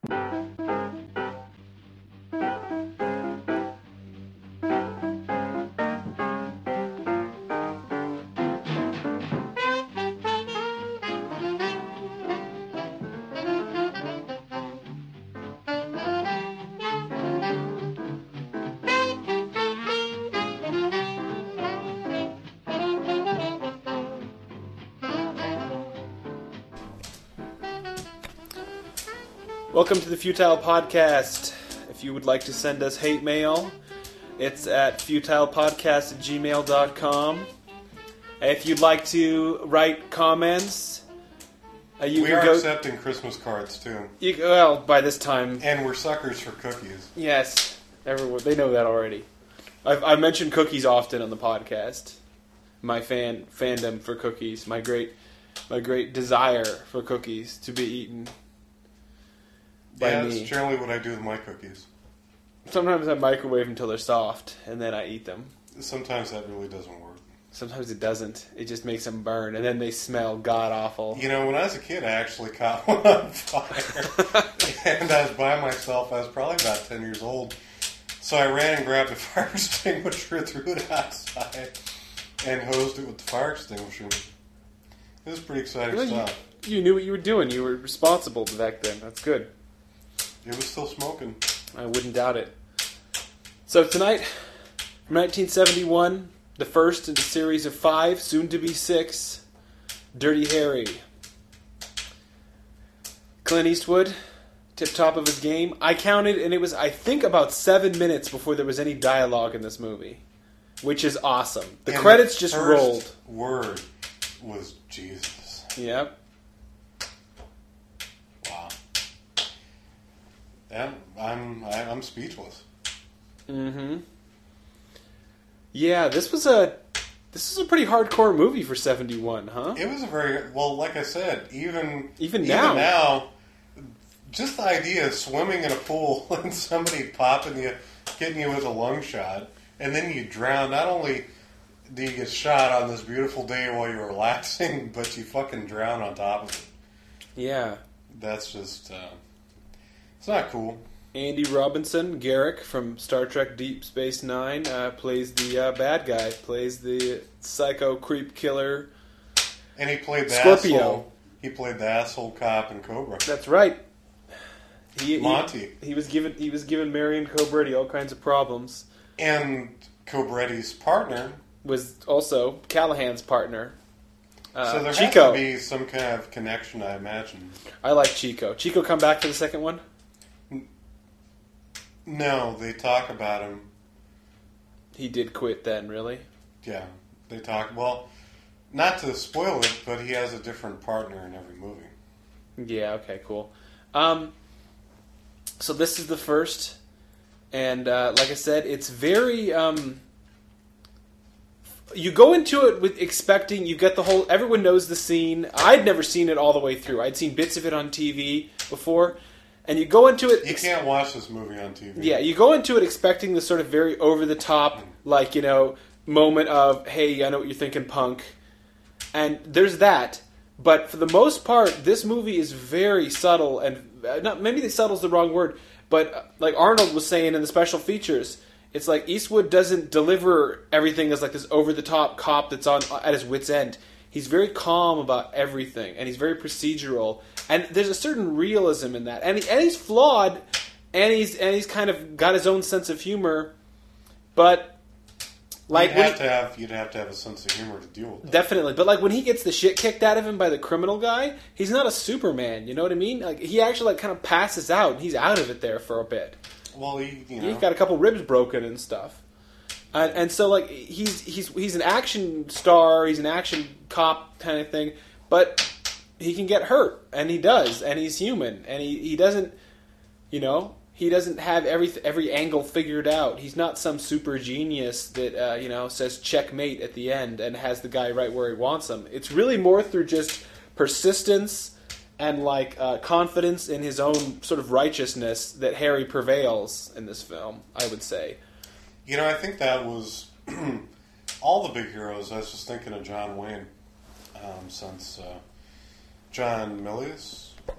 Welcome to the Futile Podcast. If you would like to send us hate mail, it's at futilepodcast@gmail.com. If you'd like to write comments, we are accepting Christmas cards too. Well, by this time, and we're suckers for cookies. Yes, everyone they know that already. I've mentioned cookies often on the podcast. My fandom for cookies, my great desire for cookies to be eaten. Yeah, that's generally what I do with my cookies. Sometimes I microwave until they're soft, and then I eat them. Sometimes that really doesn't work. Sometimes it doesn't. It just makes them burn, and then they smell god-awful. You know, when I was a kid, I actually caught one on fire. And I was by myself. I was probably about 10 years old. So I ran and grabbed a fire extinguisher, threw it outside, and hosed it with the fire extinguisher. It was pretty exciting stuff. You knew what you were doing. You were responsible back then. That's good. It was still smoking. I wouldn't doubt it. So tonight, from 1971, the first in a series of 5, soon to be 6, Dirty Harry. Clint Eastwood, tip-top of his game. I counted, and it was, I think, about 7 minutes before there was any dialogue in this movie, which is awesome. The credits just rolled. The first word was Jesus. Yep. Yeah, I'm speechless. Mm-hmm. Yeah, this was a pretty hardcore movie for 71, huh? It was a very like I said, even now, just the idea of swimming in a pool and somebody getting you with a lung shot, and then you drown. Not only do you get shot on this beautiful day while you're relaxing, but you fucking drown on top of it. Yeah, that's just. It's not cool. Andy Robinson, Garrick from Star Trek Deep Space Nine, plays the bad guy, plays the psycho creep killer. And he played the Scorpio. asshole. He played the asshole cop in Cobra. That's right. Monty. He was giving Marion Cobretti all kinds of problems. And Cobretti's partner was also Callahan's partner. So there Chico. has to be some kind of connection, I imagine. I like Chico. Chico come back for the second one? No, they talk about him. He did quit then, really? Yeah, they talk. Well, not to spoil it, but he has a different partner in every movie. Yeah, okay, cool. So this is the first, and like I said, it's very... you go into it with expecting, you get the whole... Everyone knows the scene. I'd never seen it all the way through. I'd seen bits of it on TV before. And you go into it... You can't watch this movie on TV. Yeah, you go into it expecting the sort of very over-the-top, moment of, hey, I know what you're thinking, punk. And there's that. But for the most part, this movie is very subtle, and maybe subtle's the wrong word, but like Arnold was saying in the special features, it's like Eastwood doesn't deliver everything as like this over-the-top cop that's at his wit's end. He's very calm about everything, and he's very procedural. And there's a certain realism in that, and he's flawed, and he's kind of got his own sense of humor, but like you'd have to have a sense of humor to deal with that. Definitely, but like when he gets the shit kicked out of him by the criminal guy, he's not a Superman. You know what I mean? Like he actually kind of passes out, and he's out of it there for a bit. Well, he's got a couple ribs broken and stuff, and so like he's an action star, he's an action cop kind of thing, but he can get hurt, and he does, and he's human, and he doesn't, he doesn't have every angle figured out. He's not some super genius that says checkmate at the end and has the guy right where he wants him. It's really more through just persistence and confidence in his own sort of righteousness that Harry prevails in this film, I would say. I think that was all the big heroes. I was just thinking of John Wayne since John Milius.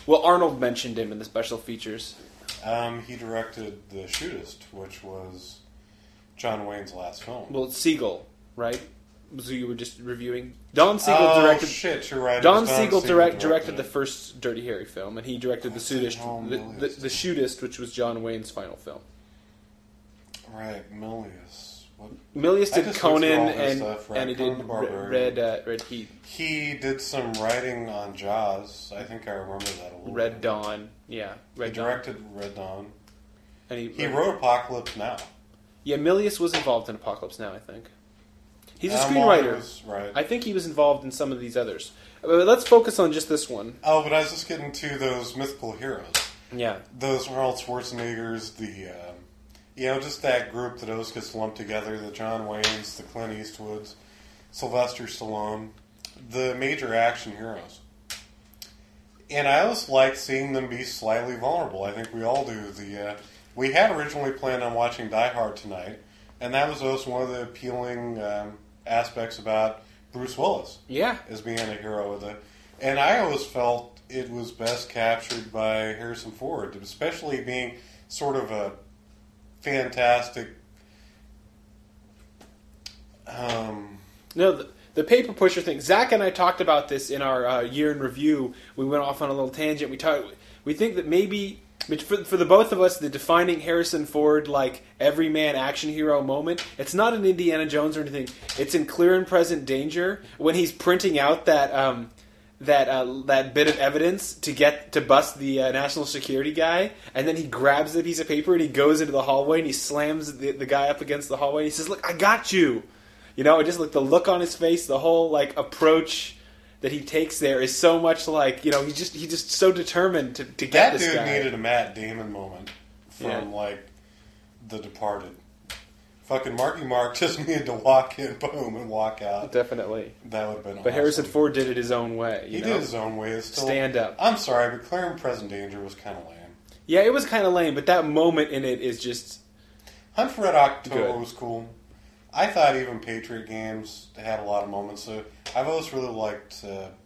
Well, Arnold mentioned him in the special features. He directed The Shootist, which was John Wayne's last film. Well, it's Siegel, right? So you were just reviewing. Don Siegel directed. Oh shit, you're right. Don Siegel directed the first Dirty Harry film, and he directed the Shootist, which was John Wayne's final film. Right, Milius. Milius did Conan, and he did Red Heat. He did some writing on Jaws. I think I remember that a little Red bit. Dawn, yeah. He directed Red Dawn. And he wrote Apocalypse Now. Yeah, Milius was involved in Apocalypse Now, I think. He's a screenwriter. Right. I think he was involved in some of these others. But let's focus on just this one. Oh, but I was just getting to those mythical heroes. Yeah. Those Arnold Schwarzeneggers, just that group that always gets lumped together, the John Waynes, the Clint Eastwoods, Sylvester Stallone, the major action heroes. And I always like seeing them be slightly vulnerable. I think we all do. We had originally planned on watching Die Hard tonight, and that was also one of the appealing aspects about Bruce Willis. Yeah. As being a hero. And I always felt it was best captured by Harrison Ford, especially being sort of a fantastic... No, the paper pusher thing. Zach and I talked about this in our year in review. We went off on a little tangent. We think that maybe... For the both of us, the defining Harrison Ford, like, everyman action hero moment, it's not in Indiana Jones or anything. It's in Clear and Present Danger, when he's printing out that bit of evidence to bust the national security guy, and then he grabs the piece of paper and he goes into the hallway and he slams the guy up against the hallway and he says, "Look, I got you!" You know, just like the look on his face, the whole, like, approach that he takes there is so much like, you know, he's just so determined to get this guy. That dude needed a Matt Damon moment from, like, The Departed. Fucking Marky Mark just needed to walk in, boom, and walk out. Definitely. That would have been awesome. But Harrison Ford did it his own way. He did his own way. It's still, stand up. I'm sorry, but Clear and Present Danger was kind of lame. Yeah, it was kind of lame, but that moment in it is just... Hunt for Red October was cool. I thought even Patriot Games had a lot of moments. So I've always really liked,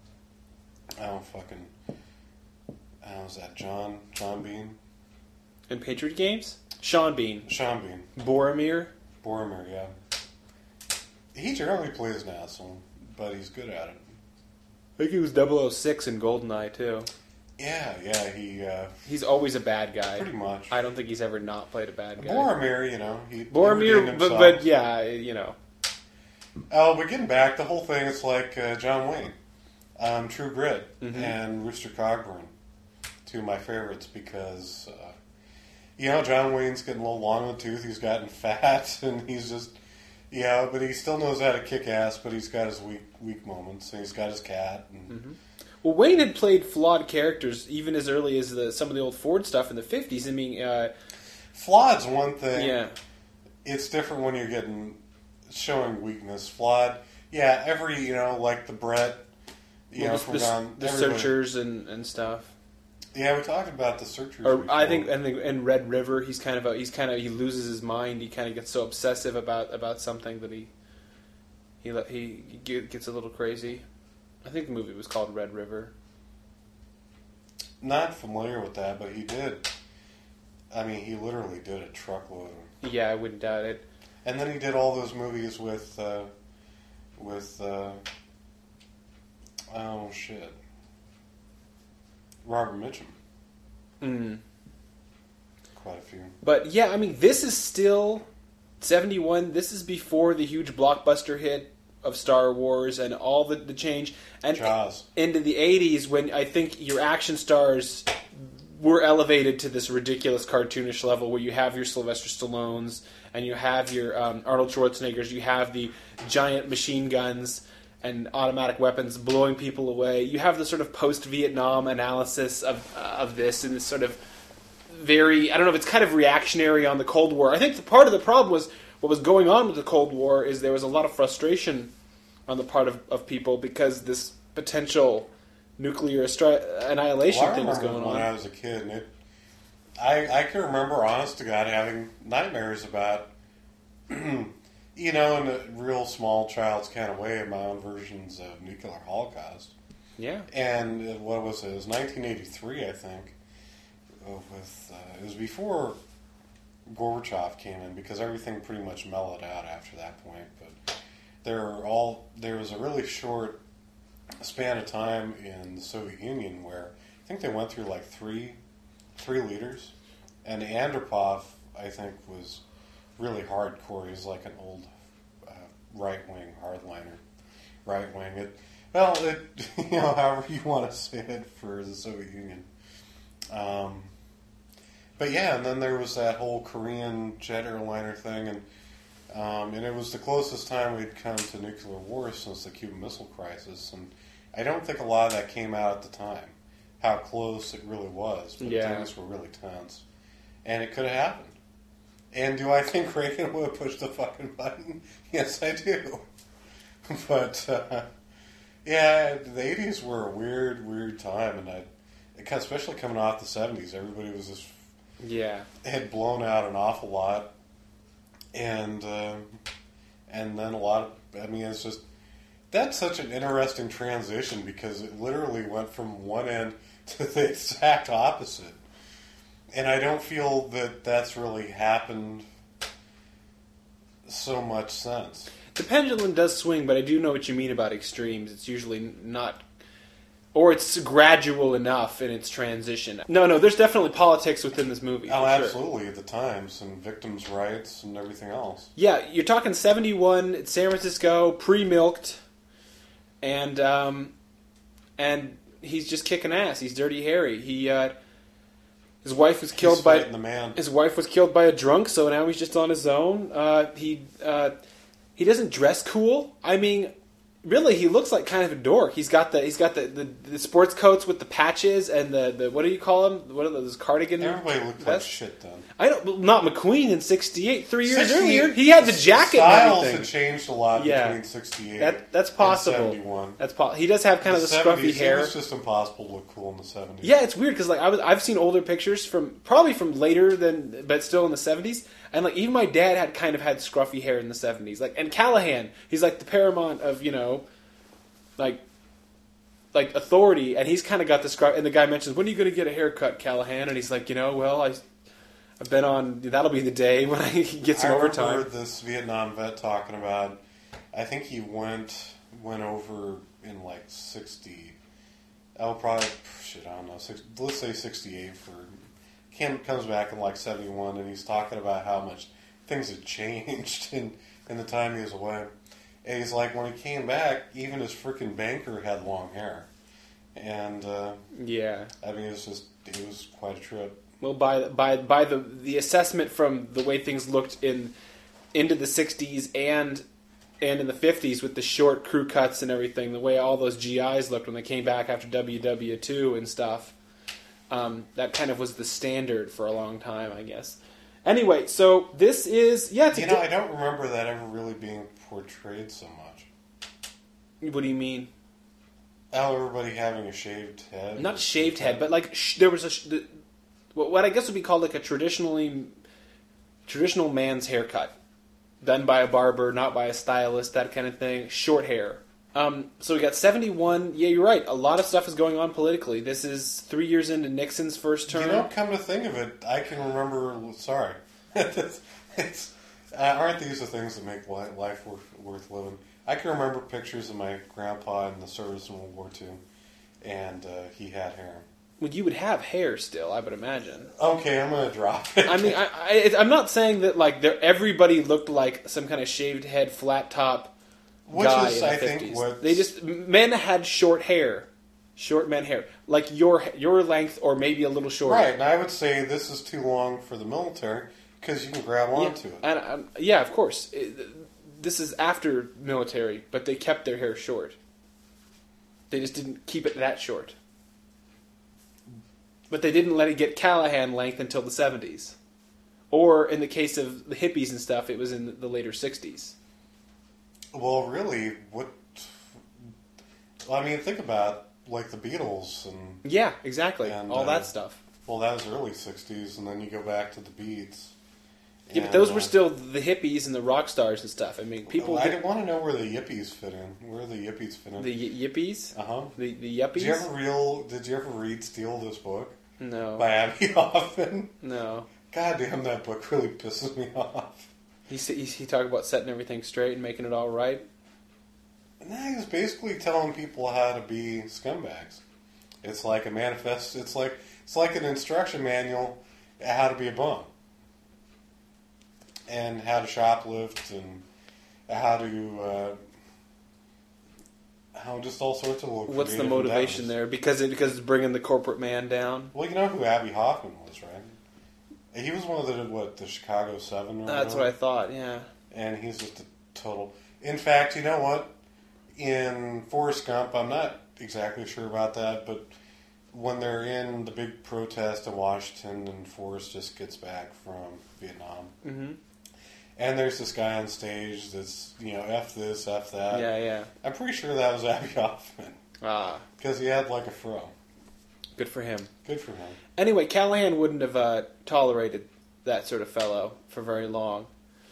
was that John Bean? In Patriot Games? Sean Bean. Boromir, yeah. He generally plays an asshole, but he's good at it. I think he was 006 in GoldenEye, too. Yeah, he's always a bad guy. Pretty much. I don't think he's ever not played a bad guy. Boromir, you know. Boromir, but yeah, you know. Oh, but getting back, the whole thing is like John Wayne, True Grit, and Rooster Cogburn. Two of my favorites because, John Wayne's getting a little long in the tooth. He's gotten fat, and he's just, but he still knows how to kick ass, but he's got his weak moments, and he's got his cat. And, Well, Wayne had played flawed characters even as early as some of the old Ford stuff in the 50s. I mean... flawed's one thing. Yeah. It's different when you're showing weakness. Flawed, every, like the Brett, the Searchers and stuff. Yeah, we talked about the Searchers. Or I think, in Red River, he loses his mind. He kind of gets so obsessive about something that he gets a little crazy. I think the movie was called Red River. Not familiar with that, but he did. I mean, he literally did a truckload. Yeah, I wouldn't doubt it. And then he did all those movies with Robert Mitchum. Quite a few. But yeah, I mean, this is still 71. This is before the huge blockbuster hit of Star Wars and all the change. And Jaws. Into the 80s, when I think your action stars were elevated to this ridiculous cartoonish level where you have your Sylvester Stallones and you have your Arnold Schwarzeneggers, you have the giant machine guns and automatic weapons blowing people away. You have the sort of post-Vietnam analysis of this and this sort of very, I don't know if it's kind of reactionary on the Cold War. I think part of the problem was what was going on with the Cold War is there was a lot of frustration on the part of people because this potential nuclear annihilation thing was going on. When I was a kid, and I can remember, honest to God, having nightmares about, in a real small child's kind of way, my own versions of nuclear holocaust. Yeah. And what was it? It was 1983, I think. It was before Gorbachev came in, because everything pretty much mellowed out after that point. But there was a really short span of time in the Soviet Union where I think they went through like three leaders, and Andropov, I think, was really hardcore. He was like an old right-wing hardliner. Right-wing. However you want to say it for the Soviet Union. But yeah, and then there was that whole Korean jet airliner thing, and it was the closest time we'd come to nuclear war since the Cuban Missile Crisis, and I don't think a lot of that came out at the time, how close it really was, but things were really tense, and it could have happened. And do I think Reagan would have pushed the fucking button? Yes, I do. But, yeah, the 80s were a weird time, and especially coming off the 70s, everybody was just... Yeah. Had blown out an awful lot, and then a lot of... I mean, it's just... That's such an interesting transition, because it literally went from one end to the exact opposite. And I don't feel that that's really happened so much since. The pendulum does swing, but I do know what you mean about extremes. It's usually not... Or it's gradual enough in its transition. No, there's definitely politics within this movie. Oh, absolutely, at the times, and victims' rights and everything else. Yeah, you're talking 71, it's San Francisco, pre-milked, and he's just kicking ass. He's Dirty Harry. His wife was killed by the man. His wife was killed by a drunk, so now he's just on his own. He doesn't dress cool. I mean, really, he looks like kind of a dork. He's got the sports coats with the patches and the what do you call them? What are those, cardigan? Everybody looked like shit then. I don't. Not McQueen in '68. 3 years earlier, he had the jacket. Styles and everything. had changed a lot between '68. That's possible. And '71. That's he does have kind of the scruffy hair. It was just impossible to look cool in the '70s. Yeah, it's weird because like I've seen older pictures probably from later than, but still in the '70s. And like even my dad had scruffy hair in the '70s. Like, and Callahan, he's like the paramount of like authority, and he's kind of got the scruff. And the guy mentions, "When are you going to get a haircut, Callahan?" And he's like, well, I've been on. That'll be the day when I get some overtime. I remember this Vietnam vet talking about. I think he went over in like 60. Oh, probably shit. I don't know. Let's say 68 for. Comes back in like 71, and he's talking about how much things had changed in the time he was away. And he's like, when he came back, even his freaking banker had long hair. And, yeah. I mean, it was quite a trip. Well, by the assessment from the way things looked into the 60s and in the 50s with the short crew cuts and everything, the way all those GIs looked when they came back after WW2 and stuff, that kind of was the standard for a long time, I guess. Anyway, so this is... Yeah, I don't remember that ever really being portrayed so much. What do you mean? Oh, everybody having a shaved head? Not shaved head, but like there was what I guess would be called like a traditional man's haircut. Done by a barber, not by a stylist, that kind of thing. Short hair. So we got 71. Yeah, you're right. A lot of stuff is going on politically. This is 3 years into Nixon's first term. Come to think of it, I can remember... Sorry. Aren't these the things that make life worth living? I can remember pictures of my grandpa in the service in World War II, and he had hair. Well, you would have hair still, I would imagine. Okay, I'm going to drop it. I mean, I'm not saying that like everybody looked like some kind of shaved head, flat top guy in the 50s. They just men had short hair, short men hair, like your length or maybe a little shorter. Right, and I would say this is too long for the military because you can grab onto it. And yeah, of course. This is after military, but they kept their hair short. They just didn't keep it that short. But they didn't let it get Callahan length until the 70s. Or in the case of the hippies and stuff, it was in the later 60s. Well, really, I mean, think about, like, the Beatles and... Yeah, exactly. And, all that stuff. Well, that was early 60s, and then you go back to the Beats. Yeah, but those were still the hippies and the rock stars and stuff. I mean, people. I want to know where the yippies fit in. Where the yippies fit in? The yippies? Uh-huh. The yuppies? Did you ever read Steal This Book? No. By Abby Hoffman? No. God damn, that book really pisses me off. He talked about setting everything straight and making it all right? Nah, he was basically telling people how to be scumbags. It's like a manifest. It's like an instruction manual how to be a bum. And how to shoplift and how just all sorts of little. What's the motivation there? Because it's bringing the corporate man down. Well, you know who Abby Hoffman was, right? He was one of the Chicago 7 or That's what I thought. Yeah. And he's just a total. In fact, you know what? In Forrest Gump, I'm not exactly sure about that, but when they're in the big protest in Washington, and Forrest just gets back from Vietnam. Mm-hmm. And there's this guy on stage that's, F this, F that. Yeah, yeah. I'm pretty sure that was Abby Hoffman. Ah. Because he had like a fro. Good for him. Good for him. Anyway, Callahan wouldn't have tolerated that sort of fellow for very long.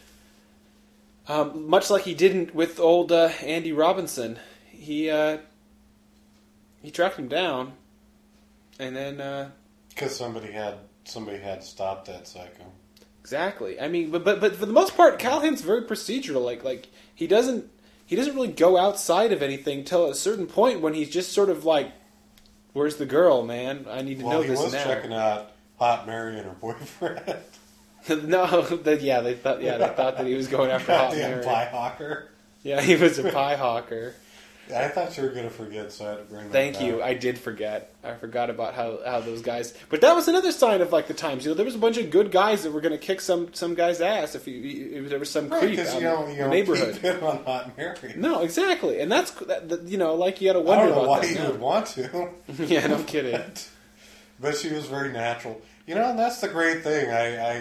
Much like he didn't with old Andy Robinson. He tracked him down, and then... Because somebody had stopped that psycho. Exactly. I mean, but for the most part, Callahan's very procedural. Like he doesn't really go outside of anything till a certain point when he's just sort of like, "Where's the girl, man? I need to know this now." Well, he was checking out Hot Mary and her boyfriend. No, they thought that he was going after Hot Mary. Pie hawker. Yeah, he was a pie hawker. I thought you were going to forget, so I had to bring that Thank you. I did forget. I forgot about how those guys... But that was another sign of, like, the times. There was a bunch of good guys that were going to kick some guy's ass if there was some creep out in the neighborhood. Keep it on Hot Mary. No, exactly. And that's, like, you got to wonder I don't know about why that you would want to. Yeah, no kidding. But she was very natural. And that's the great thing.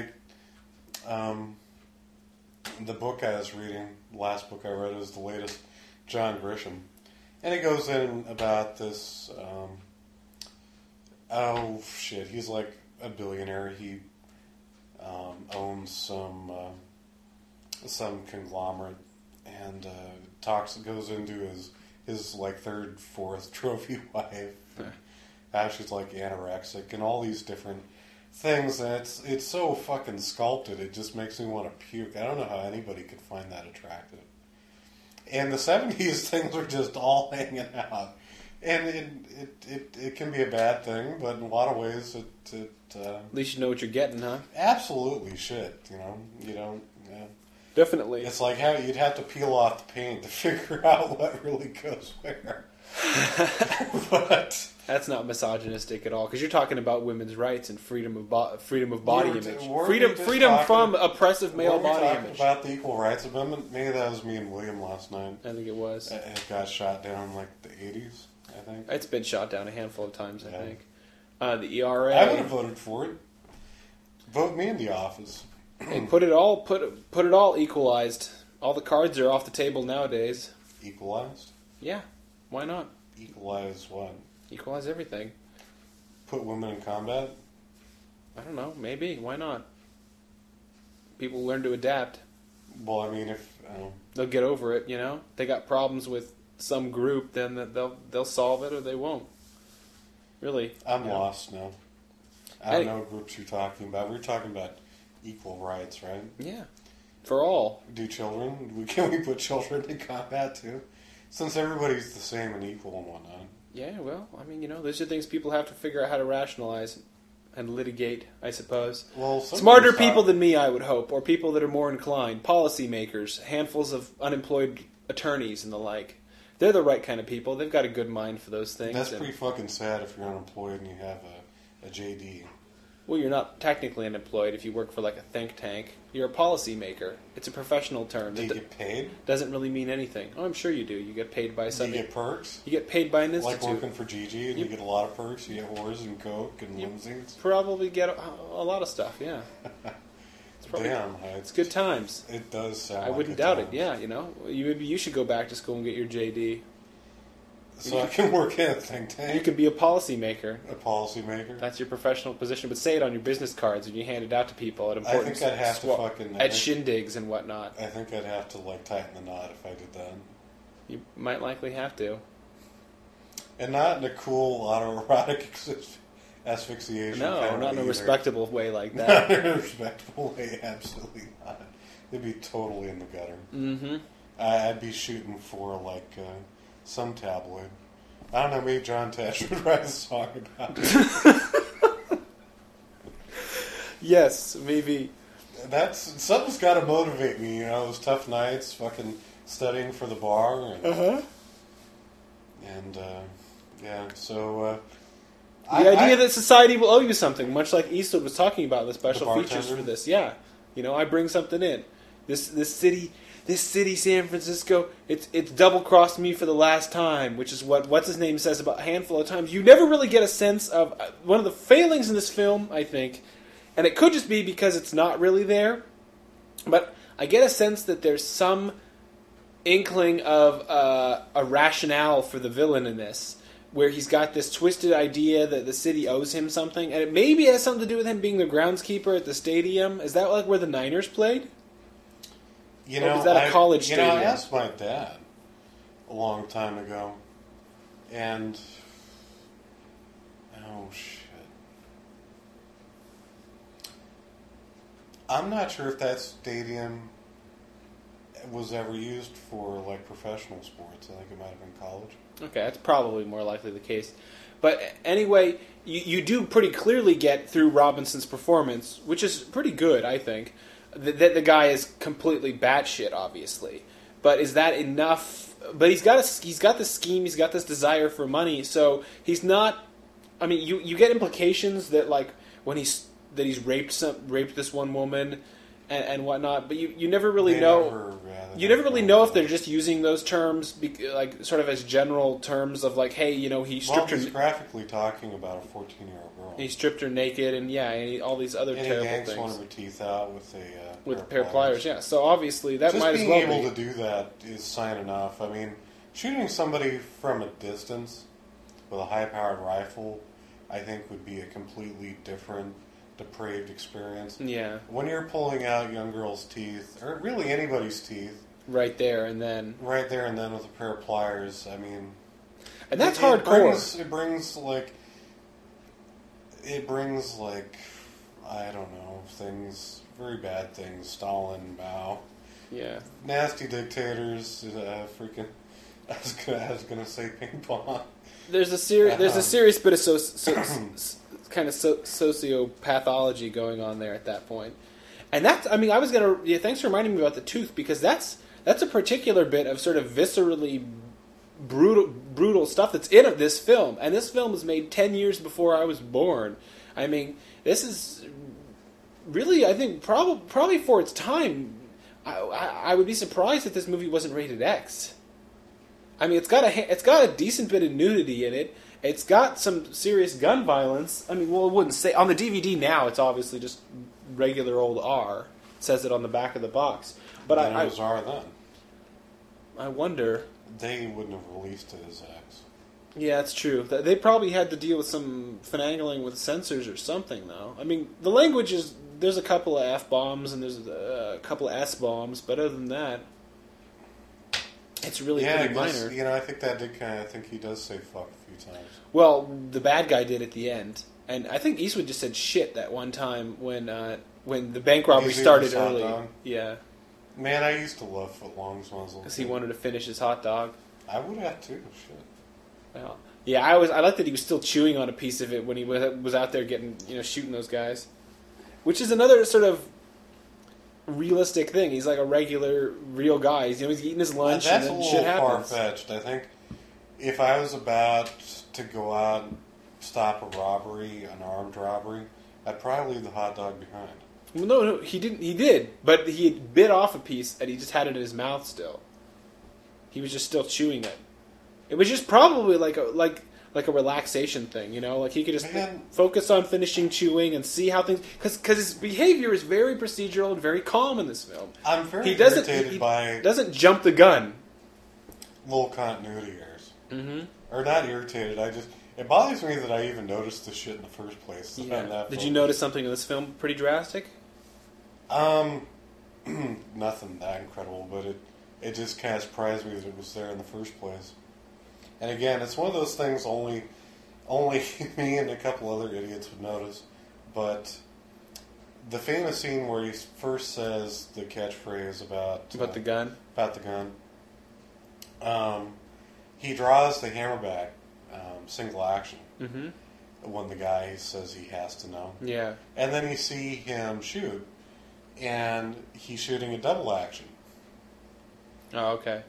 The book I was reading, the last book I read, is the latest, John Grisham. And it goes in about this, he's like a billionaire. He owns some conglomerate, and goes into his like third, fourth trophy wife. How she's like anorexic and all these different things, and it's so fucking sculpted. It just makes me want to puke. I don't know how anybody could find that attractive. And the 70s things were just all hanging out. And it can be a bad thing, but in a lot of ways it at least you know what you're getting, huh? Absolutely shit, You don't... Yeah. Definitely. It's like how you'd have to peel off the paint to figure out what really goes where. But... That's not misogynistic at all, because you're talking about women's rights and freedom of body image, freedom from oppressive male body image. About the Equal Rights Amendment, maybe that was me and William last night. I think it was. It got shot down in like the 80s, I think. It's been shot down a handful of times, I think. The ERA. I would have voted for it. Vote me in the office. Hey, put it all equalized. All the cards are off the table nowadays. Equalized? Yeah, why not? Equalize what? Equalize everything. Put women in combat? I don't know. Maybe. Why not? People learn to adapt. Well, I mean, if they'll get over it, They got problems with some group, then they'll solve it or they won't. Really. I'm lost now. I don't know what groups you're talking about. We're talking about equal rights, right? Yeah. For all. Can we put children in combat too? Since everybody's the same and equal and whatnot. Yeah, well, I mean, those are things people have to figure out how to rationalize and litigate, I suppose. Well, smarter people than me, I would hope, or people that are more inclined, policymakers, handfuls of unemployed attorneys and the like. They're the right kind of people. They've got a good mind for those things. That's pretty fucking sad if you're unemployed and you have a JD. Well, you're not technically unemployed if you work for like a think tank. You're a policymaker. It's a professional term. Do you get paid? Doesn't really mean anything. Oh, I'm sure you do. You get paid by something. Do you get perks? You get paid by an institute. Like working for Gigi, and you get a lot of perks. You get whores and coke and limousines. Probably get a lot of stuff. Yeah. Damn, it's good times. It does sound. I wouldn't doubt it. Yeah, maybe you should go back to school and get your JD. So I can work in a think tank. You can be a policymaker. A policymaker. That's your professional position. But say it on your business cards and you hand it out to people at important. I think I'd have to fucking at shindigs and whatnot. I think I'd have to like tighten the knot if I did that. You might likely have to. And not in a cool autoerotic asphyxiation. No, kind of not in a either. respectable way like that. Not in a respectable way, absolutely not. It'd be totally in the gutter. Mm-hmm. I'd be shooting for like some tabloid. I don't know, maybe John Tesh would write a song about it. Yes, maybe. Something's got to motivate me, those tough nights, fucking studying for the bar. So... the idea that society will owe you something, much like Eastwood was talking about in the special The features bartender? for this. Yeah. I bring something in. This city, San Francisco, it's double-crossed me for the last time, which is what's-his-name says about a handful of times. You never really get a sense of... one of the failings in this film, I think, and it could just be because it's not really there, but I get a sense that there's some inkling of a rationale for the villain in this, where he's got this twisted idea that the city owes him something, and it maybe has something to do with him being the groundskeeper at the stadium. Is that like where the Niners played? Or was that a college stadium? I asked my dad a long time ago, and oh shit, I'm not sure if that stadium was ever used for like professional sports. I think it might have been college. Okay, that's probably more likely the case. But anyway, you do pretty clearly get through Robinson's performance, which is pretty good, I think, that the guy is completely batshit, obviously. But is that enough? But he's got this scheme, he's got this desire for money, so he's not... I mean, you get implications that, like, when he's raped this one woman and whatnot, but you never really know... You never really know if they're just using those terms, like sort of as general terms of like, hey, he stripped her. He's graphically talking about a 14-year-old girl. He stripped her naked, and all these other terrible things. And he yanks one of her teeth out with a pair of pliers. Yeah, so obviously that just might as well be. Just being able to do that is sign enough. I mean, shooting somebody from a distance with a high-powered rifle, I think, would be a completely different, depraved experience. Yeah. When you're pulling out young girls' teeth, or really anybody's teeth. Right there and then with a pair of pliers, I mean... And that's hardcore. It brings, I don't know, things, very bad things, Stalin, Mao. Yeah. Nasty dictators, freaking... I was gonna say ping pong. There's a serious bit of kind of sociopathology going on there at that point. And that's, I mean, thanks for reminding me about the tooth, because that's a particular bit of sort of viscerally brutal stuff that's in this film. And this film was made 10 years before I was born. I mean, this is really, I think, probably for its time, I would be surprised if this movie wasn't rated X. I mean, it's got a decent bit of nudity in it. It's got some serious gun violence. I mean, well, it wouldn't say... On the DVD now, it's obviously just regular old R. It says it on the back of the box. But it was R then. I wonder... They wouldn't have released it as X. Yeah, that's true. They probably had to deal with some finagling with censors or something, though. I mean, the language is... There's a couple of F-bombs and there's a couple of S-bombs, but other than that, it's really pretty minor. I think that did kind of... I think he does say fuck a few times. Well, the bad guy did at the end. And I think Eastwood just said shit that one time when the bank robbery started early. Yeah. Man, I used to love footlongs when I was little. Because he wanted to finish his hot dog. I would have too. Shit. Well, yeah, I liked that he was still chewing on a piece of it when he was out there shooting those guys. Which is another sort of realistic thing. He's like a real guy. He's eating his lunch and then shit happens. That's a little far-fetched. I think if I was about to go out and stop a robbery, an armed robbery, I'd probably leave the hot dog behind. Well, no, he didn't. He did, but he had bit off a piece and he just had it in his mouth still. He was just still chewing it. It was just probably like a relaxation thing, Like he could just focus on finishing chewing and see how things... Because his behavior is very procedural and very calm in this film. I'm very irritated by... He doesn't jump the gun. Little continuity errors. Mm-hmm. or not irritated. It bothers me that I even noticed this shit in the first place. Yeah. Did you notice something in this film pretty drastic? Nothing that incredible, but it just kind of surprised me that it was there in the first place. And again, it's one of those things only me and a couple other idiots would notice. But the famous scene where he first says the catchphrase about the gun, he draws the hammer back, single action. Mm-hmm. When the guy says he has to know. Yeah. And then you see him shoot, and he's shooting a double action. Oh, okay.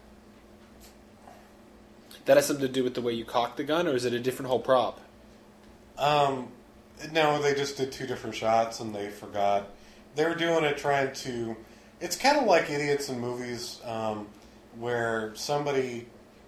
That has something to do with the way you cock the gun, or is it a different whole prop? No, they just did two different shots, and they forgot. They were doing it trying to... It's kind of like idiots in movies where somebody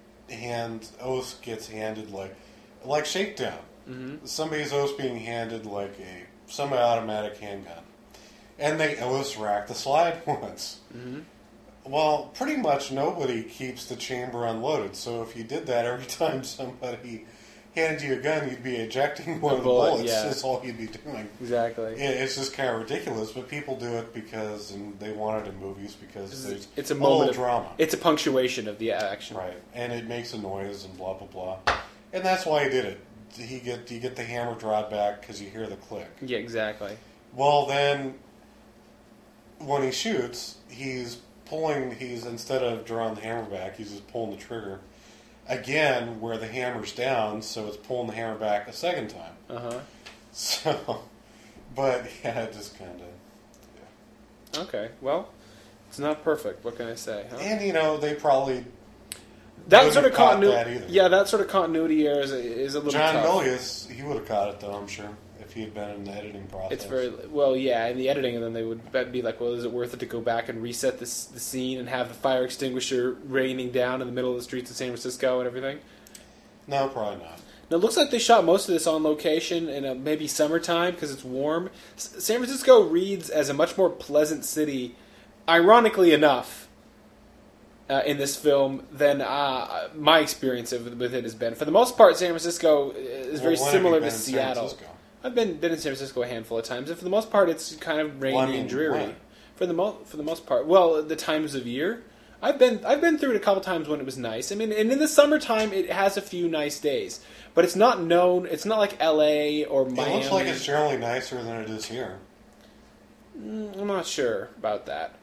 gets handed like Shakedown. Mm-hmm. Somebody's OS being handed like a semi-automatic handgun. And they OS rack the slide once. Mm-hmm. Well, pretty much nobody keeps the chamber unloaded, so if you did that every time somebody handed you a gun, you'd be ejecting one of the bullets. Yeah. That's all you'd be doing. Exactly. It's just kind of ridiculous, but people do it and they want it in movies because it's a moment of drama. It's a punctuation of the action. Right, and it makes a noise and blah, blah, blah. And that's why he did it. You get the hammer drawn back because you hear the click. Yeah, exactly. Well, then, when he shoots, he's instead of drawing the hammer back, he's just pulling the trigger. Again, where the hammer's down, so it's pulling the hammer back a second time. Uh-huh. So, but, yeah, it just kind of... Yeah. Okay, well, it's not perfect. What can I say? Huh? And, they probably... That sort of continuity... Yeah, that sort of continuity error is a little John tough. Milius, he would have caught it, though, I'm sure, if he had been in the editing process. It's very... Well, yeah, in the editing, and then they would be like, well, is it worth it to go back and reset the scene and have the fire extinguisher raining down in the middle of the streets of San Francisco and everything? No, probably not. Now, it looks like they shot most of this on location in maybe summertime because it's warm. San Francisco reads as a much more pleasant city, ironically enough, in this film than my experience with it has been. For the most part, San Francisco is very similar to Seattle. I've been in San Francisco a handful of times, and for the most part, it's kind of rainy and dreary. When? For the most part, well, the times of year, I've been through it a couple times when it was nice. I mean, and in the summertime, it has a few nice days, but it's not known. It's not like L.A. or Miami. It looks like it's generally nicer than it is here. I'm not sure about that.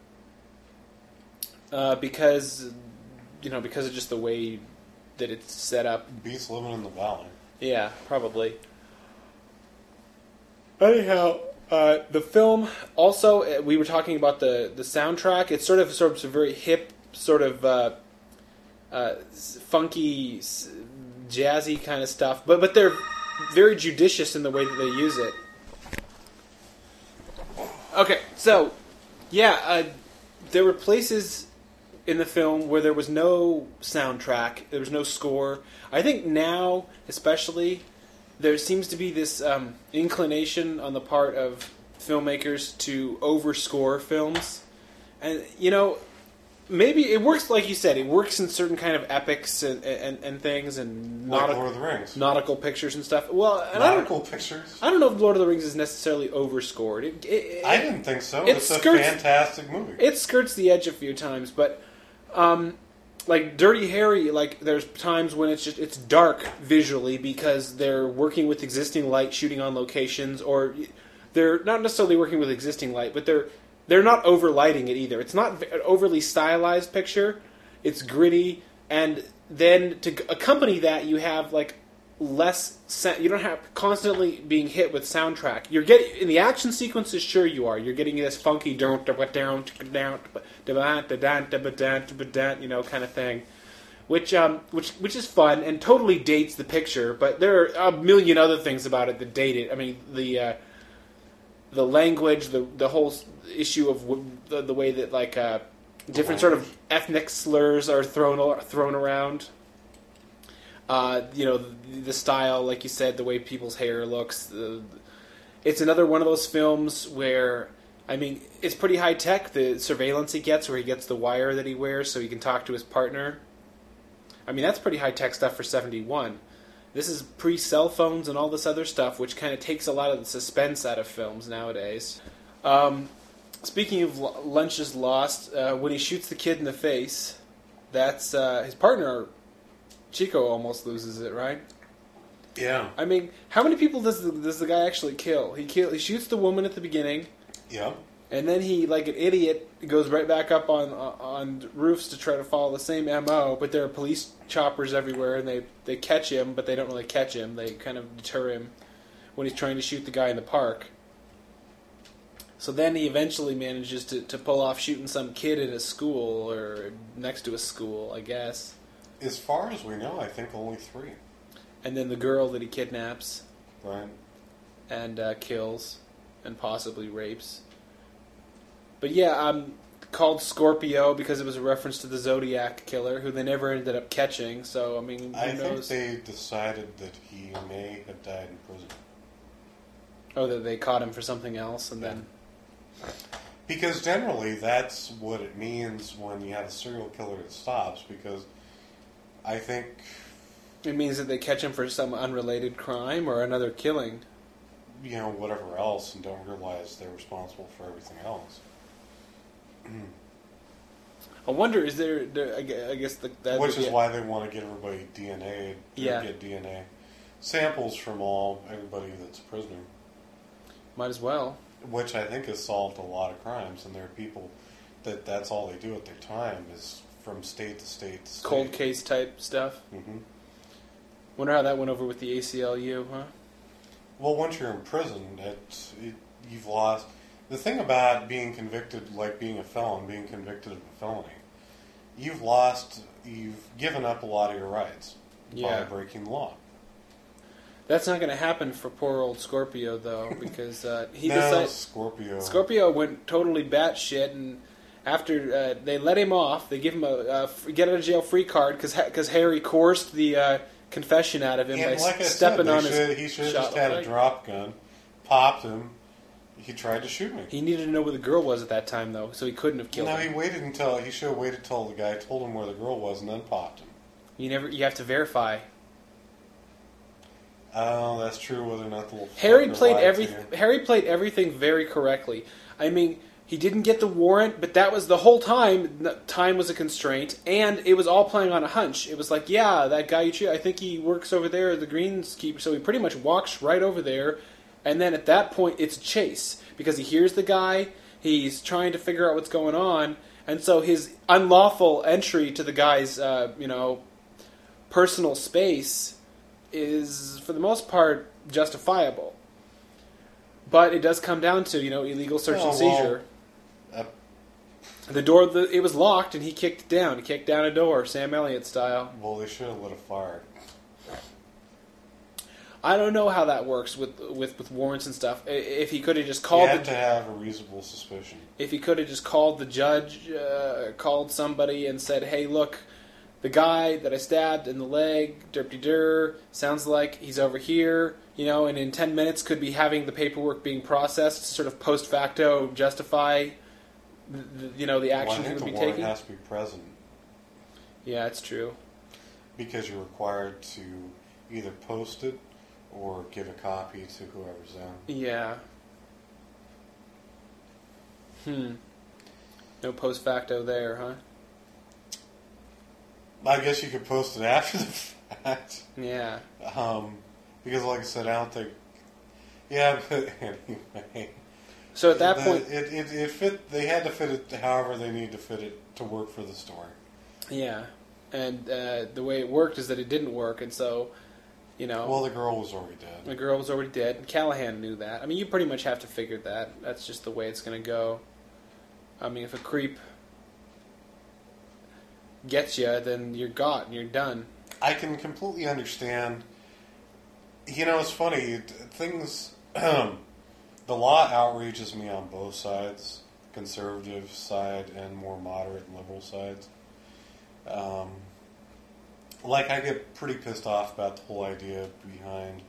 Because of just the way that it's set up. Beats living in the valley. Yeah, probably. Anyhow, the film also, we were talking about the soundtrack. It's sort of a very hip, sort of funky, jazzy kind of stuff. But they're very judicious in the way that they use it. Okay, so yeah, there were places in the film where there was no soundtrack, there was no score. I think now, especially, there seems to be this inclination on the part of filmmakers to overscore films. And, maybe it works, like you said, it works in certain kind of epics and things, and like Lord of the Rings. Nautical pictures and stuff. Well, and nautical pictures? I don't know if Lord of the Rings is necessarily overscored. I didn't think so. It's a fantastic movie. It skirts the edge a few times, but... like Dirty Harry, like there's times when it's dark visually because they're working with existing light, shooting on locations, or they're not necessarily working with existing light, but they're not overlighting it either. It's not an overly stylized picture. It's gritty, and then to accompany that, you have like less. You don't have constantly being hit with soundtrack. You're getting in the action sequences. Sure, you are. You're getting this funky kind of thing, which is fun and totally dates the picture. But there are a million other things about it that date it. I mean, the language, the whole issue of the way that like different sort of ethnic slurs are thrown around. The style, like you said, the way people's hair looks. It's another one of those films where, I mean, it's pretty high tech. The surveillance he gets, where he gets the wire that he wears so he can talk to his partner. I mean, that's pretty high-tech stuff for 71. This is pre-cell phones and all this other stuff, which kind of takes a lot of the suspense out of films nowadays. Speaking of Lunches Lost, when he shoots the kid in the face, that's his partner, Chico, almost loses it, right? Yeah. I mean, how many people does the guy actually kill? He shoots the woman at the beginning. Yeah. And then he, like an idiot, goes right back up on roofs to try to follow the same MO, but there are police choppers everywhere, and they catch him, but they don't really catch him. They kind of deter him when he's trying to shoot the guy in the park. So then he eventually manages to pull off shooting some kid at a school, or next to a school, I guess. As far as we know, I think only 3. And then the girl that he kidnaps. Right. And kills, and possibly rapes. But yeah, called Scorpio because it was a reference to the Zodiac killer, who they never ended up catching. So I mean, who knows? I think they decided that he may have died in prison. Oh, that they caught him for something else, and then. Because generally, that's what it means when you have a serial killer that stops. Because I think it means that they catch him for some unrelated crime or another killing. Whatever else, and don't realize they're responsible for everything else. I wonder, is there I guess that which is why they want to get everybody DNA. Yeah. Get DNA samples from everybody that's a prisoner. Might as well. Which I think has solved a lot of crimes, and there are people that's all they do at their time is from state to state to state. Cold case type stuff. Mm-hmm. Wonder how that went over with the ACLU, huh? Well, once you're in prison, you've lost. The thing about being convicted, like being a felon, being convicted of a felony, you've given up a lot of your rights by breaking the law. That's not going to happen for poor old Scorpio, though, because he decided... Scorpio went totally batshit, and after they let him off, they give him a get-out-of-jail-free card, because Harry coerced the confession out of him by stepping on his... He should have just had a drop gun, popped him. He tried to shoot me. He needed to know where the girl was at that time, though, so he couldn't have killed him. He should have waited till the guy told him where the girl was and then popped him. You have to verify. Oh, that's true. Whether or not the Harry played everything very correctly. I mean, he didn't get the warrant, but that was the whole time. Time was a constraint, and it was all playing on a hunch. It was like, yeah, that guy I think he works over there, the greenskeeper. So he pretty much walks right over there. And then at that point, it's a chase, because he hears the guy, he's trying to figure out what's going on, and so his unlawful entry to the guy's, personal space is, for the most part, justifiable. But it does come down to, illegal search and seizure. The door, it was locked, and he kicked it down. He kicked down a door, Sam Elliott style. Well, they should have lit a fire. I don't know how that works with warrants and stuff. If he could have just called... You have to have a reasonable suspicion. If he could have just called the judge, called somebody and said, hey, look, the guy that I stabbed in the leg, derp-de-dur, sounds like he's over here, and in 10 minutes could be having the paperwork being processed to sort of post facto justify, the action he would be taking. I think the warrant has to be present. Yeah, it's true. Because you're required to either post it or give a copy to whoever's there. Yeah. No post facto there, huh? I guess you could post it after the fact. Yeah. Because, like I said, I don't think... Yeah, but anyway... So at that point... It fit... They had to fit it however they need to fit it to work for the story. Yeah. And the way it worked is that it didn't work, and so... Well, the girl was already dead. The girl was already dead. And Callahan knew that. I mean, you pretty much have to figure that. That's just the way it's going to go. I mean, if a creep gets you, then you're got and you're done. I can completely understand. It's funny. Things... the law outrages me on both sides. Conservative side and more moderate and liberal sides. I get pretty pissed off about the whole idea behind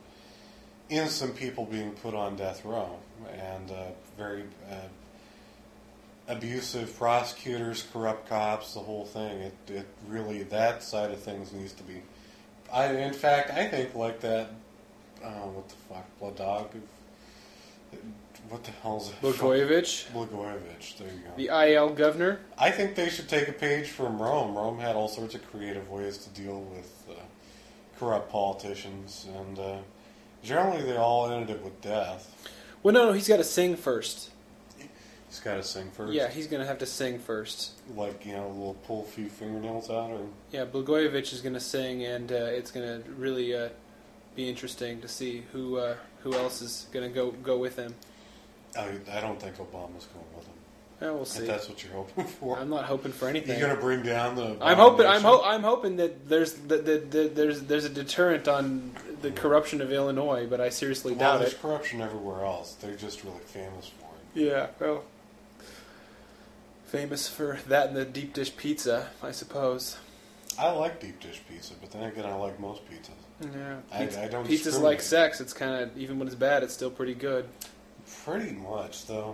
innocent people being put on death row, and very abusive prosecutors, corrupt cops, the whole thing. It really, that side of things needs to be. In fact, I think like that. What the fuck, Blood Dog? What the hell is it? Blagojevich. Blagojevich. There you go. The IL governor. I think they should take a page from Rome. Rome had all sorts of creative ways to deal with corrupt politicians, and generally they all ended it with death. Well, no, he's got to sing first. He's got to sing first. Yeah, he's going to have to sing first. Like, we'll pull a few fingernails out, or yeah, Blagojevich is going to sing, and it's going to really be interesting to see who else is going to go with him. I don't think Obama's going with him. Yeah, we'll see. If that's what you're hoping for. I'm not hoping for anything. You're going to bring down the. I'm hoping that there's a deterrent on the corruption of Illinois, but I seriously doubt there's it. corruption everywhere else. They're just really famous for it. Yeah, well, famous for that and the deep dish pizza, I suppose. I like deep dish pizza, but then again, I like most pizzas. Yeah, I don't. Pizza's like sex. It's kind of, even when it's bad, it's still pretty good. Pretty much, though.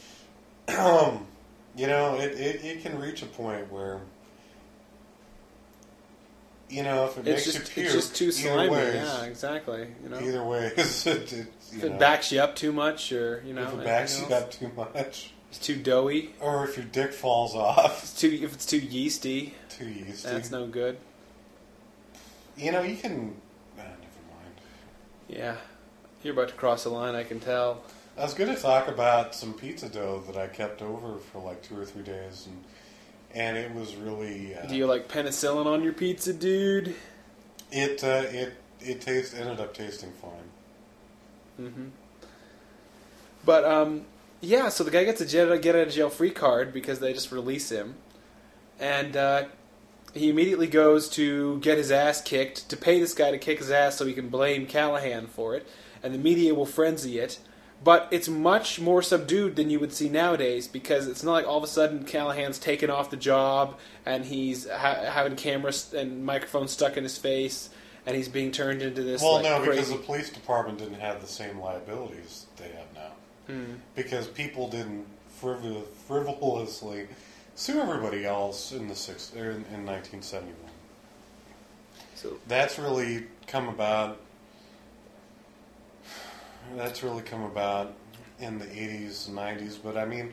It can reach a point where, if it makes you puke, it's just too slimy. Ways, yeah, exactly. Either way, if it backs you up too much, or if it backs you up too much, it's too doughy, or if your dick falls off, if it's too yeasty, that's no good. You can. Never mind. Yeah, you're about to cross the line. I can tell. I was going to talk about some pizza dough that I kept over for like 2 or 3 days, and it was really. Do you like penicillin on your pizza, dude? It ended up tasting fine. Mm-hmm. But yeah. So the guy gets a get out of jail free card because they just release him, and he immediately goes to get his ass kicked to pay this guy to kick his ass so he can blame Callahan for it, and the media will frenzy it. But it's much more subdued than you would see nowadays, because it's not like all of a sudden Callahan's taken off the job and he's having cameras and microphones stuck in his face and he's being turned into this. Well, no, crazy... because the police department didn't have the same liabilities they have now. Because people didn't frivolously sue everybody else in 1971. So that's really come about. That's really come about in the 80s and 90s, but I mean,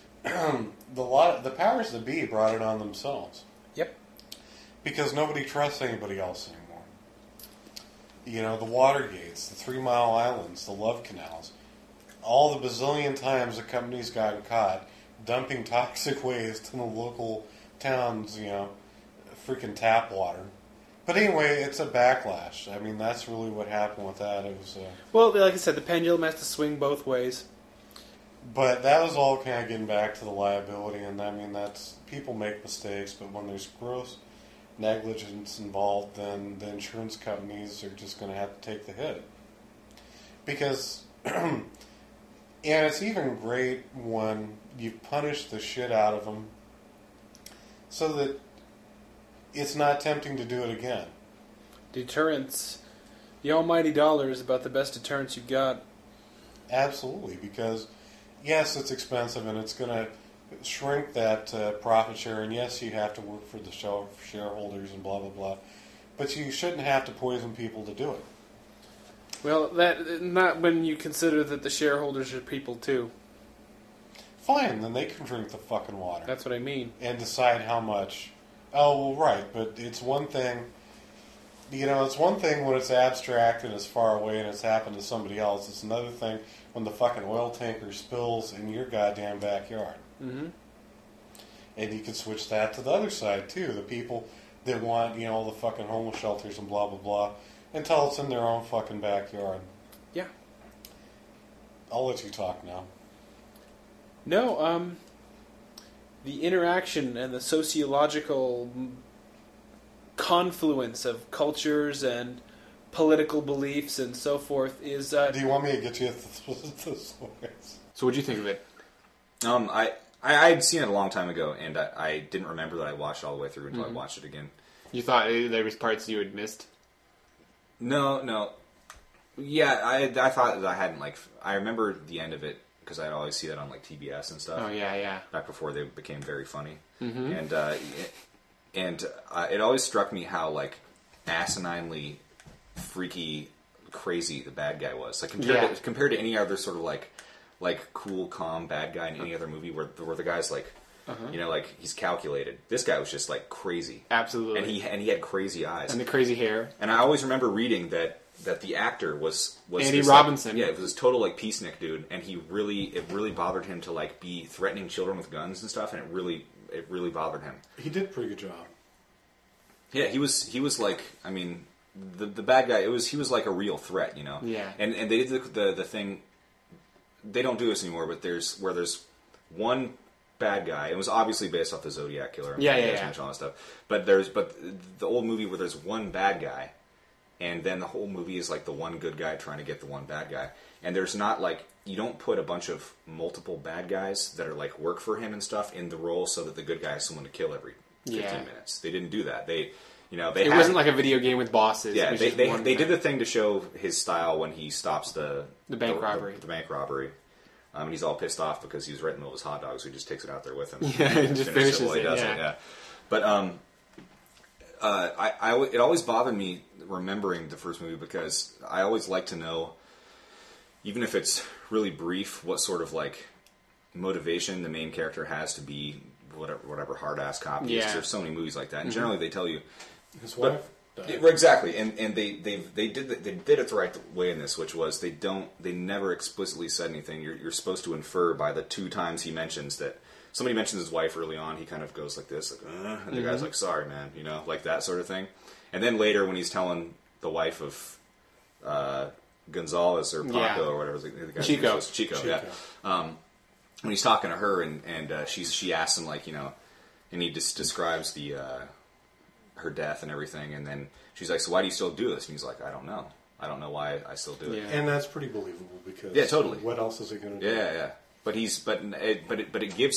the powers that be brought it on themselves. Yep. Because nobody trusts anybody else anymore. The Watergates, the 3 Mile Islands, the Love Canals, all the bazillion times the company's gotten caught dumping toxic waste in the local towns, freaking tap water. But anyway, it's a backlash. I mean, that's really what happened with that. It was well, like I said, the pendulum has to swing both ways. But that was all kind of getting back to the liability, and I mean, that's people make mistakes, but when there's gross negligence involved, then the insurance companies are just going to have to take the hit. Because, and it's even great when you punish the shit out of them so that it's not tempting to do it again. Deterrence. The almighty dollar is about the best deterrence you've got. Absolutely, because yes, it's expensive and it's going to shrink that profit share, and yes, you have to work for the shareholders and blah, blah, blah. But you shouldn't have to poison people to do it. Well, that not when you consider that the shareholders are people too. Fine, then they can drink the fucking water. That's what I mean. And decide how much. Oh, well, right, but it's one thing, it's one thing when it's abstract and it's far away and it's happened to somebody else. It's another thing when the fucking oil tanker spills in your goddamn backyard. Mm-hmm. And you can switch that to the other side, too. The people that want, all the fucking homeless shelters and blah, blah, blah, until it's in their own fucking backyard. Yeah. I'll let you talk now. No, the interaction and the sociological confluence of cultures and political beliefs and so forth is... Do you want me to get you the stories? So what'd you think of it? I'd seen it a long time ago, and I didn't remember that I watched it all the way through until I watched it again. You thought there was parts you had missed? No. Yeah, I thought that I hadn't, I remember the end of it, because I'd always see that on like TBS and stuff. Oh yeah. Back before they became very funny. Mm-hmm. And it always struck me how like asininely freaky, crazy the bad guy was. Like compared to any other sort of like cool, calm bad guy in any other movie where the guy's like. You know, like he's calculated. This guy was just like crazy, Absolutely, and he had crazy eyes and the crazy hair. And I always remember reading that the actor was Andy this, Robinson. Like, it was this total like peacenik dude, and it really bothered him to like be threatening children with guns and stuff, and it really bothered him. He did a pretty good job. Yeah, he was like, I mean, the bad guy. He was like a real threat, you know. Yeah, and they did the thing. They don't do this anymore, but there's one bad guy. It was obviously based off the Zodiac Killer. Yeah. All that stuff. But the old movie where there's one bad guy, and then the whole movie is like the one good guy trying to get the one bad guy. And there's not like you don't put a bunch of multiple bad guys that are like work for him and stuff in the role so that the good guy has someone to kill every 15 minutes. They didn't do that. It wasn't like a video game with bosses. Yeah, they did the thing to show his style when he stops the bank robbery. The bank robbery. And he's all pissed off because he was right in the middle of his hot dog, so he just takes it out there with him. Yeah, and just finishes it while he does it. Yeah. But it always bothered me remembering the first movie because I always like to know, even if it's really brief, what sort of like motivation the main character has to be whatever hard ass cop he is. There's so many movies like that, and generally they tell you his wife. Exactly, and they did it the right way in this, which was they never explicitly said anything. You're supposed to infer by the two times he mentions that somebody mentions his wife early on. He kind of goes like this, like, and the guy's like, "Sorry, man," you know, like that sort of thing. And then later, when he's telling the wife of Gonzalez or Paco or whatever, the guy's Chico, yeah. When he's talking to her and she asks him like, you know, and he just describes the. Her death and everything, and then she's like, "So why do you still do this?" And he's like, "I don't know. I don't know why I still do it." And that's pretty believable because totally. What else is he going to do? Yeah. But it gives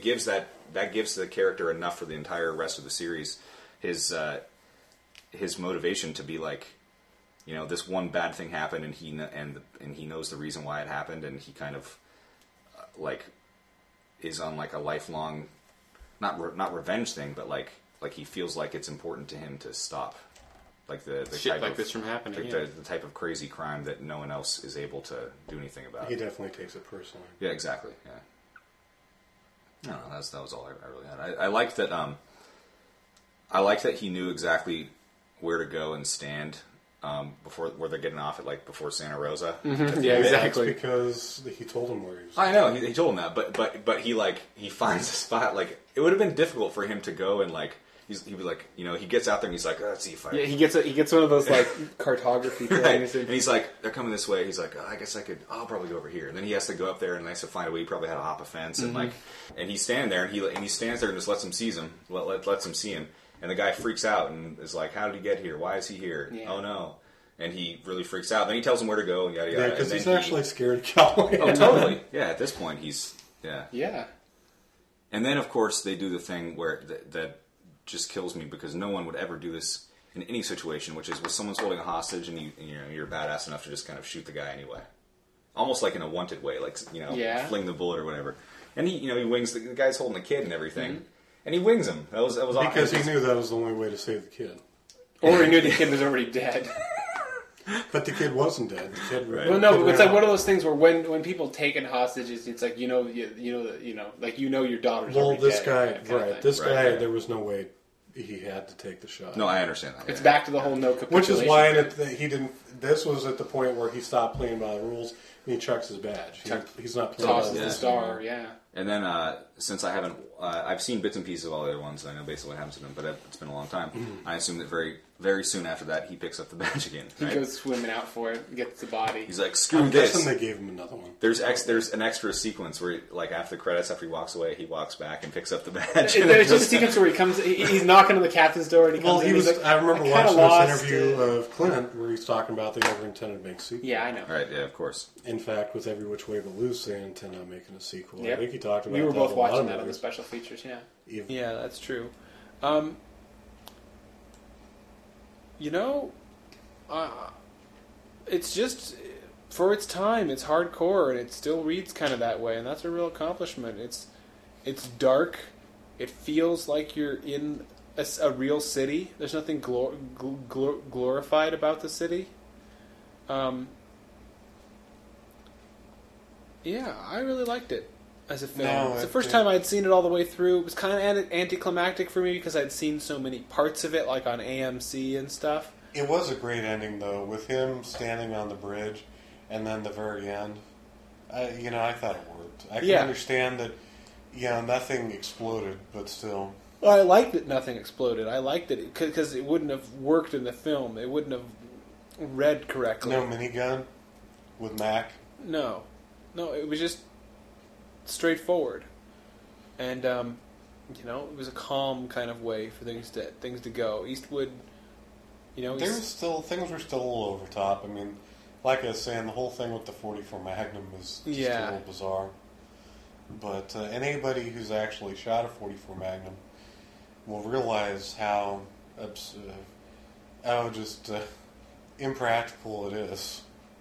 the character enough for the entire rest of the series. His motivation to be like, you know, this one bad thing happened, and he knows the reason why it happened, and he kind of like is on like a lifelong, not revenge thing, but like he feels like it's important to him to stop, like the shit type like of, this from happening. the type of crazy crime that no one else is able to do anything about. He definitely takes it personally. Yeah, exactly. Yeah. No, that was all I really had. I liked that. I liked that he knew exactly where to go and stand before where they're getting off at, like before Santa Rosa. Mm-hmm. Yeah, exactly. That's because he told him where he was. I know he told him that, but he finds a spot. Like it would have been difficult for him to go and like. He was like, you know, he gets out there and he's like, oh, let's see if I... Yeah, he gets one of those, like, cartography things. And he's like, they're coming this way. He's like, oh, I guess I'll probably go over here. And then he has to go up there and he has to find a way. He probably had to hop a fence. And and he's standing there and he stands there and just lets him see him. And the guy freaks out and is like, how did he get here? Why is he here? Yeah. Oh, no. And he really freaks out. Then he tells him where to go and yada, yada. Yeah, because he's actually scared of Calloway. Oh, totally. Yeah, at this point, he's... Yeah. Yeah. And then, of course, they do the thing where that just kills me because no one would ever do this in any situation, which is when someone's holding a hostage and you're badass enough to just kind of shoot the guy anyway, almost like in a wanted way, like fling the bullet or whatever. And he wings the guy's holding the kid and everything, and he wings him. That was because he knew that was the only way to save the kid, or he knew the kid was already dead. But the kid wasn't dead. The kid well, no, it's like one of those things where when people take in hostages, it's like your daughter's already dead. This guy, there was no way he had to take the shot. No, I understand that. It's back to the whole no capitulation. Which is why he didn't. This was at the point where he stopped playing by the rules and he chucks his badge. He's not playing by the star. Yeah. And then since I haven't, I've seen bits and pieces of all the other ones. I know basically what happens to them, but it's been a long time. I assume that very, very soon after that, he picks up the badge again. Right? He goes swimming out for it, gets the body. He's like, screw this. I'm guessing they gave him another one. There's an extra sequence where, like, after the credits, after he walks away, he walks back and picks up the badge. There's just a sequence where he comes, he's knocking on the captain's door, and he comes in. Like, I remember watching this interview of Clint where he's talking about they never intended to make a sequel. Yeah, I know. Right, yeah, of course. In fact, with Every Which Way But Loose, they intend on making a sequel. Yep. I think he talked about we were that both a watching lot that on the special features, yeah. Yeah, that's true. It's just for its time, it's hardcore, and it still reads kind of that way, and that's a real accomplishment. It's dark. It feels like you're in a real city. There's nothing glorified about the city. Yeah, I really liked it as a film. No, It's the first time I'd seen it all the way through. It was kind of anticlimactic for me because I'd seen so many parts of it, like on AMC and stuff. It was a great ending, though, with him standing on the bridge and then the very end. I thought it worked. I can understand that, nothing exploded, but still. Well, I liked that nothing exploded. I liked it because it wouldn't have worked in the film. It wouldn't have read correctly. No minigun with Mac? No, it was just straightforward, and it was a calm kind of way for things to go. Eastwood, things were still a little over top. I mean, like I was saying, the whole thing with the 44 Magnum was just a little bizarre. But anybody who's actually shot a 44 Magnum will realize how impractical it is.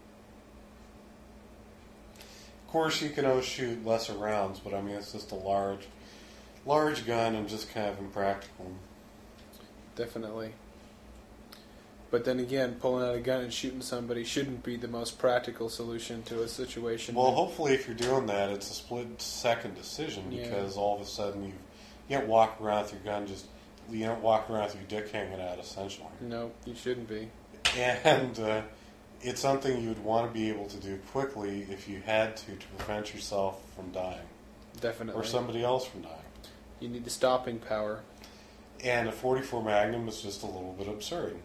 Of course, you can always shoot lesser rounds, but I mean, it's just a large gun and just kind of impractical. Definitely. But then again, pulling out a gun and shooting somebody shouldn't be the most practical solution to a situation. Well, hopefully if you're doing that, it's a split-second decision, because all of a sudden you can't walk around with your gun you don't walk around with your dick hanging out, essentially. No, you shouldn't be. And it's something you would want to be able to do quickly if you had to prevent yourself from dying. Definitely. Or somebody else from dying. You need the stopping power. And a 44 Magnum is just a little bit absurd.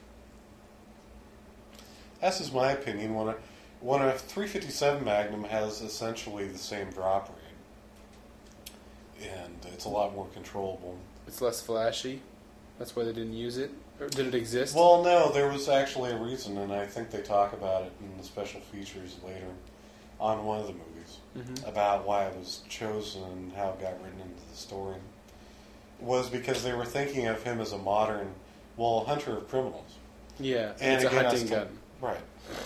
That's just my opinion. When a 357 Magnum has essentially the same drop rate, and it's a lot more controllable. It's less flashy. That's why they didn't use it? Or did it exist? Well, no, there was actually a reason, and I think they talk about it in the special features later on one of the movies, about why it was chosen and how it got written into the story. It was because they were thinking of him as a modern, hunter of criminals. Yeah, and it's a hunting gun. Right.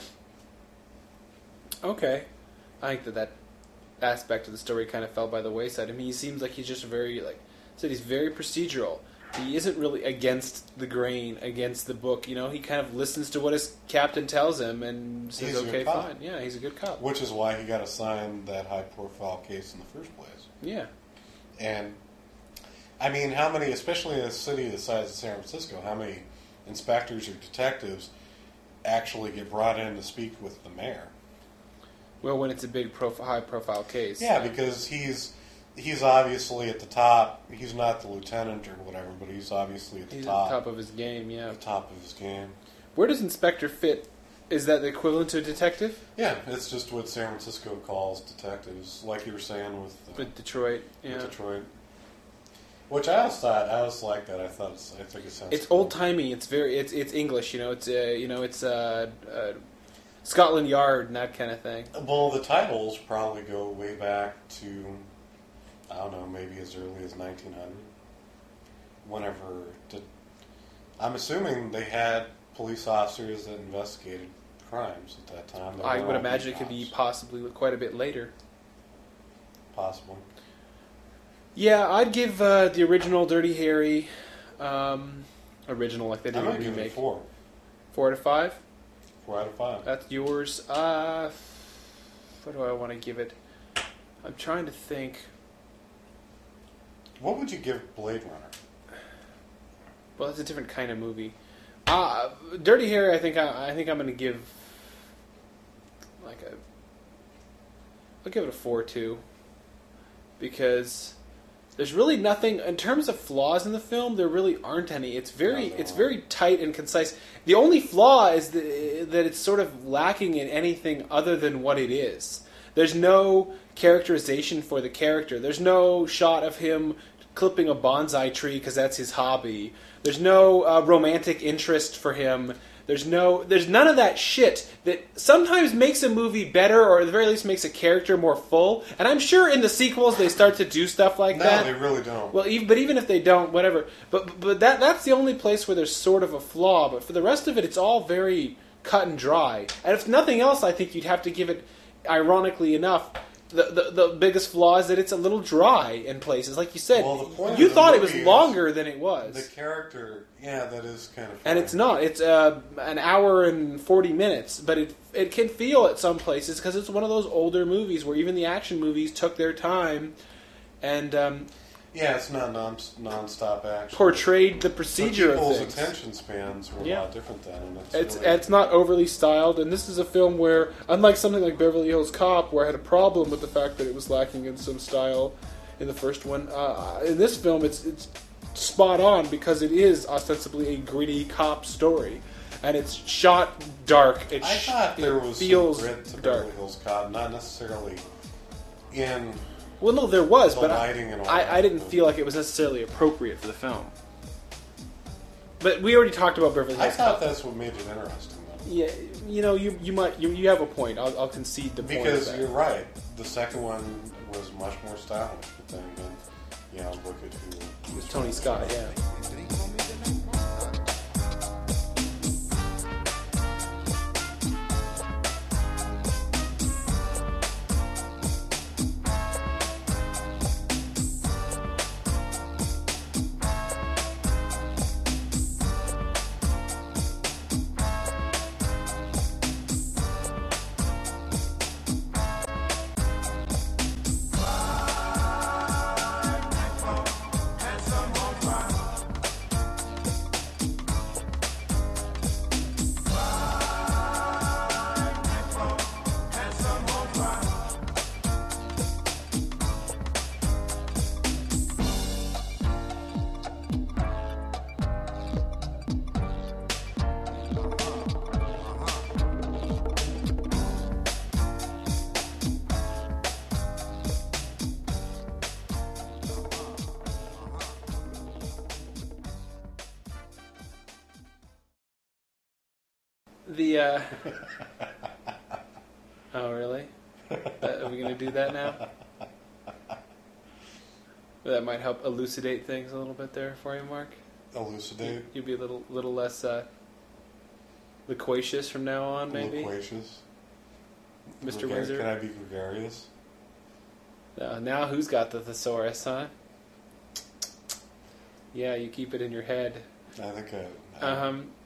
Okay. I think that aspect of the story kind of fell by the wayside. I mean, he seems like he's just very, he's very procedural. He isn't really against the grain, against the book. He kind of listens to what his captain tells him and says, okay, fine. Yeah, he's a good cop. Which is why he got assigned that high-profile case in the first place. Yeah. And, I mean, how many, especially in a city the size of San Francisco, how many inspectors or detectives actually get brought in to speak with the mayor? Well, when it's a big, high-profile case. Yeah, because he's obviously at the top. He's not the lieutenant or whatever, but he's obviously at the top. He's at the top of his game, yeah. At the top of his game. Where does inspector fit? Is that the equivalent to a detective? Yeah, it's just what San Francisco calls detectives, like you were saying with Detroit. Yeah. With Detroit. Which I always liked that. I think it sounds. It's cool. old timey. It's English. It's Scotland Yard and that kind of thing. Well, the titles probably go way back to, I don't know, maybe as early as 1900. I'm assuming they had police officers that investigated crimes at that time. I would imagine it could be possibly quite a bit later. Possibly. Yeah, I'd give the original Dirty Harry, original like they did I'm a going to give it remake. 4. 4 out of 5? 4 out of 5. That's yours. What do I want to give it? I'm trying to think. What would you give Blade Runner? Well, it's a different kind of movie. Dirty Harry, I think I'm going to give I'll give it a 4 too, because there's really nothing in terms of flaws in the film. There really aren't any. It's very tight and concise. The only flaw is that it's sort of lacking in anything other than what it is. There's no characterization for the character. There's no shot of him clipping a bonsai tree because that's his hobby. There's no romantic interest for him. There's none of that shit that sometimes makes a movie better, or at the very least makes a character more full. And I'm sure in the sequels they start to do stuff like that. No, they really don't. Well, but even if they don't, whatever. But that's the only place where there's sort of a flaw. But for the rest of it, it's all very cut and dry. And if nothing else, I think you'd have to give it, ironically enough, the biggest flaw is that it's a little dry in places. Like you said, Well, the point you of the thought it was movie is longer than it was. The character, yeah, that is kind of funny. And it's not. It's an hour and 40 minutes, but it can feel at some places because it's one of those older movies where even the action movies took their time and yeah, it's not non-stop action. portrayed the procedure But of people's things. attention spans were Yeah. a lot different then. And It's really, it's not overly styled, and this is a film where, unlike something like Beverly Hills Cop, where I had a problem with the fact that it was lacking in some style in the first one, in this film it's spot on because it is ostensibly a gritty cop story, and it's shot dark. I thought there was feels some grit to dark. Beverly Hills Cop, not necessarily in Well, no, there was, the but lighting and all I that. didn't feel like it was necessarily appropriate for the film. But we already talked about Beverly I Hills thought Cop. that's what made it interesting, though. Yeah, you have a point. I'll concede the point. of Because that. you're right, the second one was much more stylish. But then again, look at who was Tony Scott, yeah. The oh really? Are we gonna do that now? That might help elucidate things a little bit there for you, Mark. elucidate, You'll be a little less loquacious from now on, maybe, loquacious. Mr. Wizard. Can I be gregarious? Now who's got the thesaurus, huh? Yeah, you keep it in your head. I think I